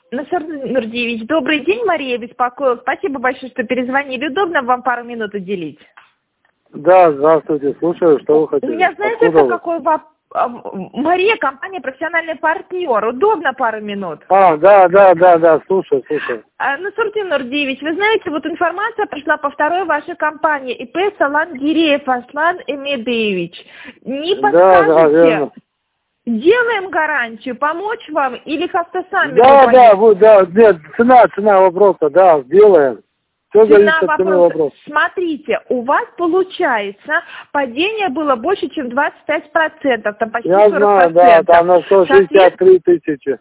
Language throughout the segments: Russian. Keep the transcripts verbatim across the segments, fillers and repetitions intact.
Насар Нурдиевич, добрый день, Мария беспокоила. Спасибо большое, что перезвонили. Удобно вам пару минут уделить? Да, здравствуйте, слушаю, что вы хотите. У меня, знаете, Откуда это вы? какой вопрос? Мария, компания «Профессиональный партнер». Удобно пару минут? А, да, да, да, да, слушаю, слушаю. А, Насар Нурдиевич, вы знаете, вот информация пришла по второй вашей компании, ИП Салангиреев Аслан Эмедеевич. Не Да, да, подскажете, верно. делаем гарантию, помочь вам или как-то сами? Да, вы да, поедете? вы, да, нет, цена, цена вопроса, да, сделаем. Все зависит Цена от цены вопроса. вопроса. Смотрите, у вас получается падение было больше, чем двадцать пять процентов, там почти Я сорок знаю, процентов. да, там на сто шестьдесят три тысячи.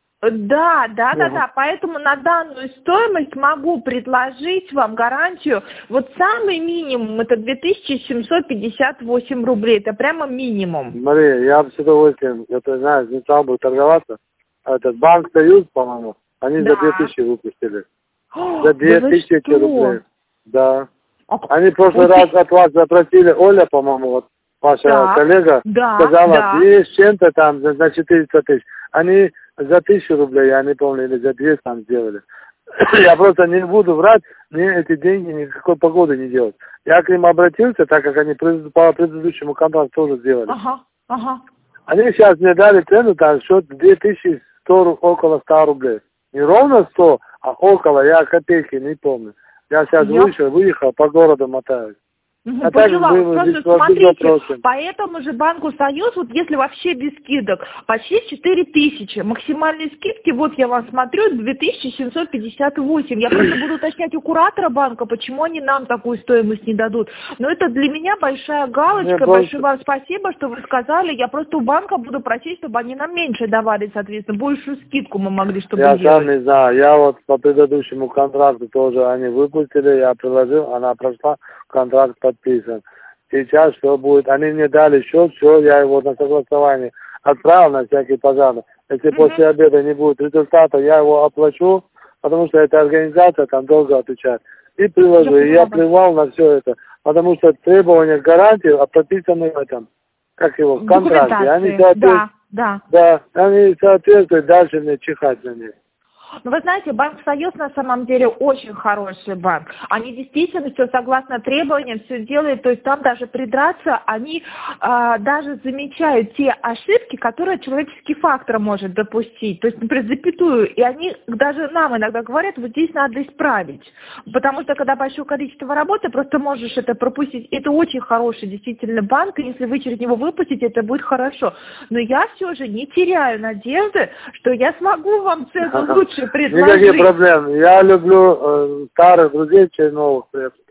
Да, да, да, Ага. да. Поэтому на данную стоимость могу предложить вам гарантию. Вот самый минимум это две тысячи семьсот пятьдесят восемь рублей. Это прямо минимум. Мария, я бы с удовольствием, это, знаешь, не стал бы торговаться. Этот банк Союз, по-моему, они Да. за две тысячи выпустили. О, За две да вы тысячи что? рублей. Да. А, Они в прошлый вот раз и- от вас запросили, Оля, по-моему, вот ваша Так, коллега, да, сказала, да. две с чем-то там, за за четыреста тысяч. Они за тысячу рублей, я не помню, или за двести там сделали. Я просто не буду врать, мне эти деньги никакой погоды не делать. Я к ним обратился, так как они пред- по предыдущему контракту тоже сделали. Ага, ага. Они сейчас мне дали цену, там счет две тысячи сто, ру- около ста рублей. Не ровно сто, а около, я копейки не помню. Я сейчас Я вышел, выехал, по городу мотаюсь. Мгм, А также поняла. Вот мы просто здесь вообще смотрите, запросим. по этому же банку Союз, вот если вообще без скидок, почти четыре тысячи. Максимальные скидки, вот я вам смотрю, две тысячи семьсот пятьдесят восемь. Я просто буду уточнять у куратора банка, почему они нам такую стоимость не дадут. Но это для меня большая галочка. Мне Большое просто- вам спасибо, что вы сказали. Я просто у банка буду просить, чтобы они нам меньше давали, соответственно, большую скидку мы могли, чтобы Я делать. сам не знаю, я вот по предыдущему контракту тоже они выпустили, я приложил, она прошла, контракт подписан. Сейчас что будет? Они мне дали счет, все, я его на согласование отправил на всякий пожар. Если Мгм. после обеда не будет результата, я его оплачу, потому что эта организация там долго отвечает. И приложу. Я И я поняла. плевал на все это. Потому что требования к гарантии прописаны в этом, как его, в контракте. Они Документации. Да, соответствуют, да. да, они соответствуют, дальше мне чихать на них. Ну, вы знаете, Банк Союз на самом деле очень хороший банк. Они действительно все согласно требованиям, все делают. То есть там даже придраться, они а, даже замечают те ошибки, которые человеческий фактор может допустить. То есть, например, запятую. И они даже нам иногда говорят, вот здесь надо исправить. Потому что когда большое количество работы, просто можешь это пропустить. Это очень хороший действительно банк. И если вы через него выпустите, это будет хорошо. Но я все же не теряю надежды, что я смогу вам цену лучше предложить. Никаких проблем. Я люблю э, старых друзей, чем новых.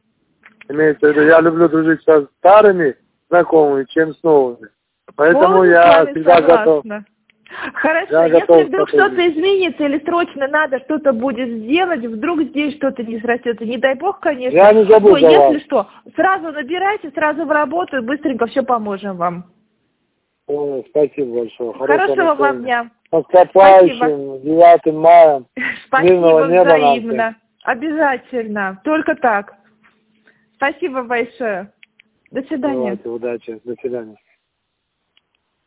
Имеется в виду, я люблю дружить со старыми знакомыми, чем с новыми. Поэтому Полностью с я вами всегда согласна. готов. Хорошо, Я если готов вдруг сотрудничать. что-то изменится или срочно надо что-то будет сделать, вдруг здесь что-то не срастется, не дай бог, конечно. Я не забуду Но за если вас. что, сразу набирайте, сразу в работу и быстренько все поможем вам. Ой, спасибо большое. Хорошего вам настроения. дня. С наступающим девятым мая. Мирного Спасибо неба нам всем. взаимно. Обязательно. Только так. Спасибо большое. До свидания. Давайте, удачи. До свидания.